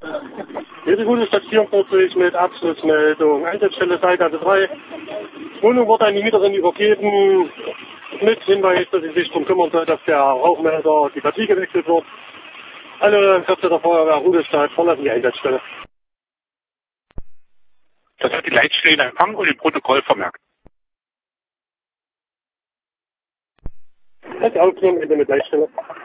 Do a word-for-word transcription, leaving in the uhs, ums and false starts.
Jede gute Station natürlich mit Abschlussmeldung. Einsatzstelle Seite drei. Wohnung wurde an die Mieterin übergeben. Mit Hinweis, dass sie sich darum kümmern soll, dass der Rauchmelder, die Batterie gewechselt wird. Alle Kräfte der Feuerwehr Rudolstadt verlassen die Einsatzstelle. Das hat die Leitstelle in Empfang und im Protokoll vermerkt. Das Aufklärung Ende mit Leitstelle.